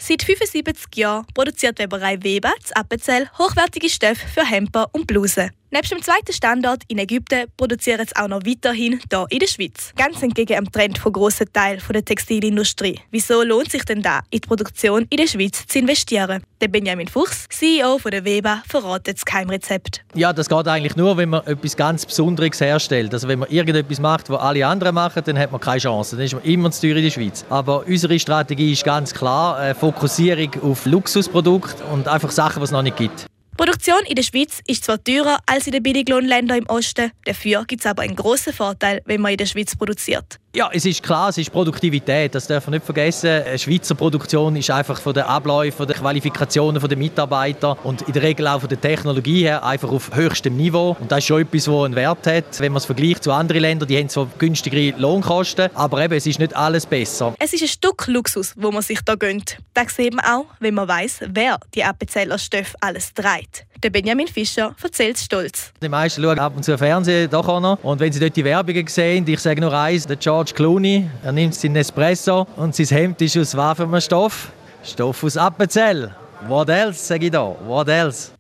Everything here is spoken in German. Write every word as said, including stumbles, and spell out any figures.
Seit fünfundsiebzig Jahren produziert die Weberei Weber zu Appenzell hochwertige Stoffe für Hemper und Blusen. Neben dem zweiten Standort in Ägypten produzieren sie auch noch weiterhin hier in der Schweiz. Ganz entgegen dem Trend von grossen Teilen der Textilindustrie. Wieso lohnt sich denn da, in die Produktion in der Schweiz zu investieren? Der Benjamin Fuchs, C E O von der Weber, verratet das Geheimrezept. Ja, das geht eigentlich nur, wenn man etwas ganz Besonderes herstellt. Also wenn man irgendetwas macht, was alle anderen machen, dann hat man keine Chance. Dann ist man immer zu teuer in der Schweiz. Aber unsere Strategie ist ganz klar, eine Fokussierung auf Luxusprodukte und einfach Sachen, die es noch nicht gibt. Die Produktion in der Schweiz ist zwar teurer als in den Billiglohnländern im Osten, dafür gibt es aber einen grossen Vorteil, wenn man in der Schweiz produziert. Ja, es ist klar, es ist Produktivität. Das darf man nicht vergessen. Eine Schweizer Produktion ist einfach von den Abläufen, von den Qualifikationen der Mitarbeiter und in der Regel auch von der Technologie her einfach auf höchstem Niveau. Und das ist schon etwas, das einen Wert hat, wenn man es vergleicht zu anderen Ländern. Die haben zwar günstigere Lohnkosten, aber eben, es ist nicht alles besser. Es ist ein Stück Luxus, wo man sich da gönnt. Das sieht man auch, wenn man weiss, wer die Appenzeller Stoffe alles trägt. Der Benjamin Fischer erzählt stolz. Die meisten schauen ab und zu Fernsehen, doch auch noch. Und wenn sie dort die Werbungen sehen, ich sage nur eins, der George Clooney, er nimmt seinen Espresso und sein Hemd ist aus was für einem Stoff? Stoff aus Appenzell. What else, sage ich da, what else?